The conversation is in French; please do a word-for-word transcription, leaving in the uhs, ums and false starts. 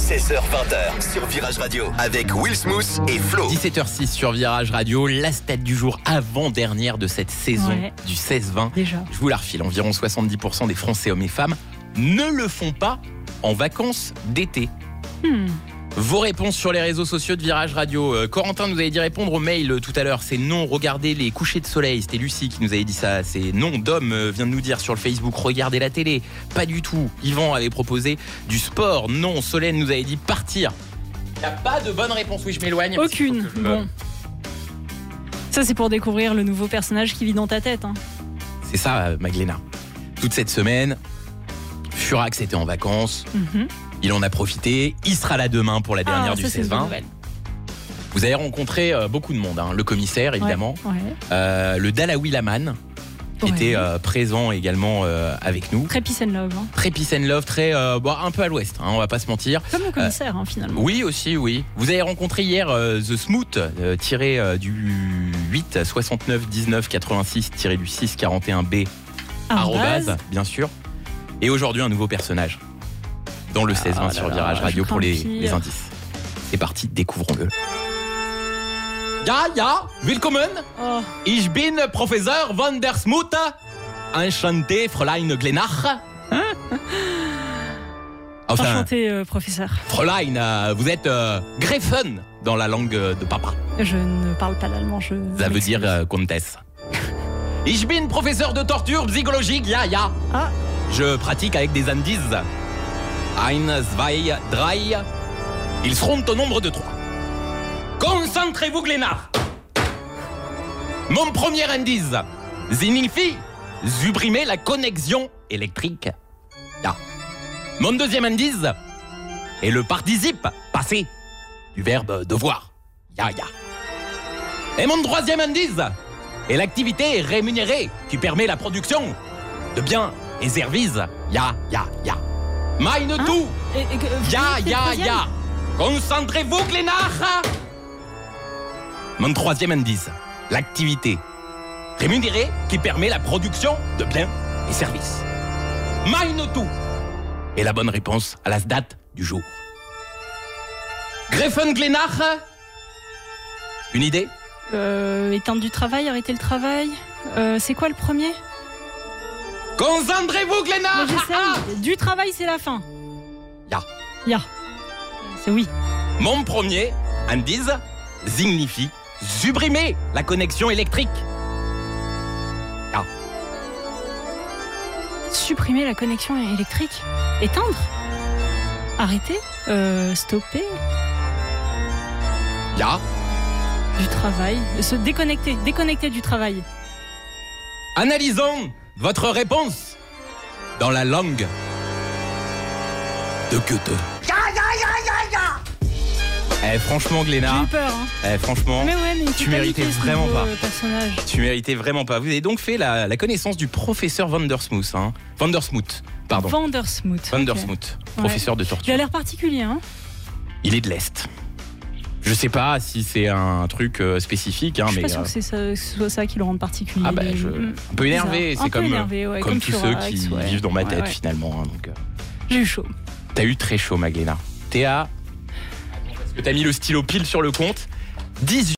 seize heures vingt heures sur Virage Radio avec Will Smooth et Flo. dix-sept heures six sur Virage Radio, la stat du jour avant-dernière de cette saison ouais. du seize vingt. Déjà. Je vous la refile, environ soixante-dix pour cent des Français, hommes et femmes, ne le font pas en vacances d'été. Hmm. Vos réponses sur les réseaux sociaux de Virage Radio. Euh, Corentin nous avait dit répondre au mail euh, tout à l'heure. C'est non, regardez les couchers de soleil. C'était Lucie qui nous avait dit ça. C'est non, Dom euh, vient de nous dire sur le Facebook, regardez la télé. Pas du tout. Yvan avait proposé du sport. Non, Solène nous avait dit partir. Il n'y a pas de bonne réponse. Oui, je m'éloigne. Aucune. Je... Bon. Ça, c'est pour découvrir le nouveau personnage qui vit dans ta tête. Hein. C'est ça, euh, Magléna. Toute cette semaine, Furax était en vacances. Mm-hmm. Il en a profité. Il sera là demain pour la dernière ah, du ça, seize vingt. Vous avez rencontré euh, beaucoup de monde. Hein. Le commissaire, évidemment. Ouais, ouais. Euh, le Dalawi Laman, qui ouais. était euh, présent également euh, avec nous. Très peace and love. Hein. Très peace and love, très, euh, bon, un peu à l'ouest, hein, on va pas se mentir. Comme le commissaire, euh, hein, finalement. Oui, aussi, oui. Vous avez rencontré hier euh, The Smooth, euh, tiré euh, du huit soixante-neuf dix-neuf quatre-vingt-six, tiré du six quarante et un B, arrobase, bien sûr. Et aujourd'hui, un nouveau personnage. Dans le seize vingt ah, sur Virage Radio pour les, les indices. C'est parti, découvrons-le. Ja, ja, willkommen. Oh. Ich bin Professeur Van der Smoot. Enchanté, Fräulein Glenach. Hein enfin, Enchanté, euh, professeur. Fräulein, euh, vous êtes euh, Gräfin dans la langue de papa. Je ne parle pas l'allemand, je... Ça veut dire euh, comtesse. Ich bin professeur de torture psychologique, ja, ja. Ah. Je pratique avec des indices. Un, zwei, drei. Ils seront au nombre de trois. Concentrez-vous, Glénard. Mon premier indice signifie supprimer la connexion électrique. Ya. Mon deuxième indice est le participe passé du verbe devoir. Ya, ya. Et mon troisième indice est l'activité rémunérée qui permet la production de biens et services. Ya, ya, ya. Meine hein? tout. Ya, ya, ya. Concentrez-vous, Glénard. Mon troisième indice, l'activité rémunérée qui permet la production de biens et services. Meine tout. Et la bonne réponse à la date du jour. Gräfin Glenach. Une idée? euh, Éteindre du travail, arrêter le travail. Euh, c'est quoi le premier? Concentrez-vous, Glénard. Du travail, c'est la fin. Ya. Ya. C'est oui. Mon premier indice signifie supprimer la connexion électrique. Ya. Supprimer la connexion électrique? Éteindre? Arrêter? Euh, stopper? Ya. Du travail. Se déconnecter. Déconnecter du travail. Analysons votre réponse dans la langue de Goethe. Ya, ya, ya, ya, ya. Eh, franchement, Glénard. J'ai eu peur, hein. Eh, franchement, mais ouais, mais tu méritais vraiment pas. Personnage. Tu méritais vraiment pas. Vous avez donc fait la, la connaissance du professeur Van der Smoot, hein. Van der Smoot, pardon. Van der Smoot. Van der Smoot, okay. Professeur ouais. de torture. Il a l'air particulier, hein. Il est de l'Est. Je sais pas si c'est un truc euh, spécifique, hein, je suis mais. pas sûr euh... que c'est ça, que ce soit ça qui le rende particulier. Ah bah, je... un peu énervé, c'est comme, énervé, ouais, comme, comme tous Furax, ceux qui ouais. vivent dans ma tête, ouais, ouais. finalement. Hein, donc, euh... J'ai eu chaud. T'as eu très chaud, Magléna. Théa, est-ce que t'as mis le stylo pile sur le compte? dix-huit